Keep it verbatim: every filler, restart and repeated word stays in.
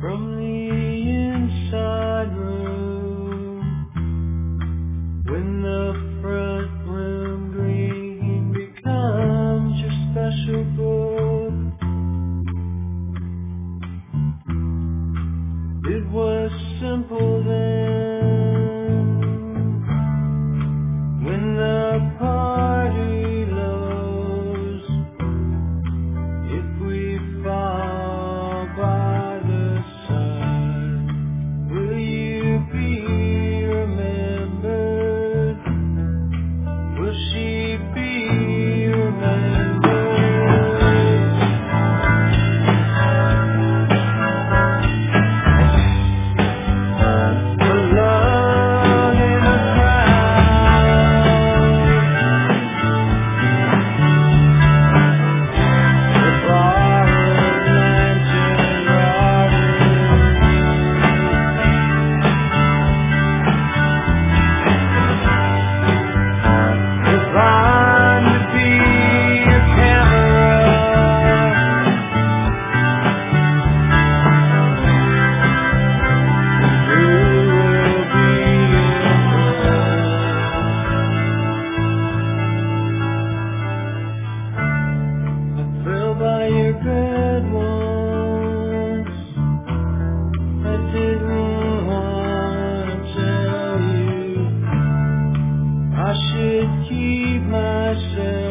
From the inside room, when the front room green becomes your special book. It was simple then, when the party lows. If we fall by the side, will you be remembered? Will she be remembered? Alone in a crowd, the borrowed lantern if I'm to be a camera, you will be I fell by your bed once. I didn't want to tell you. I should keep myself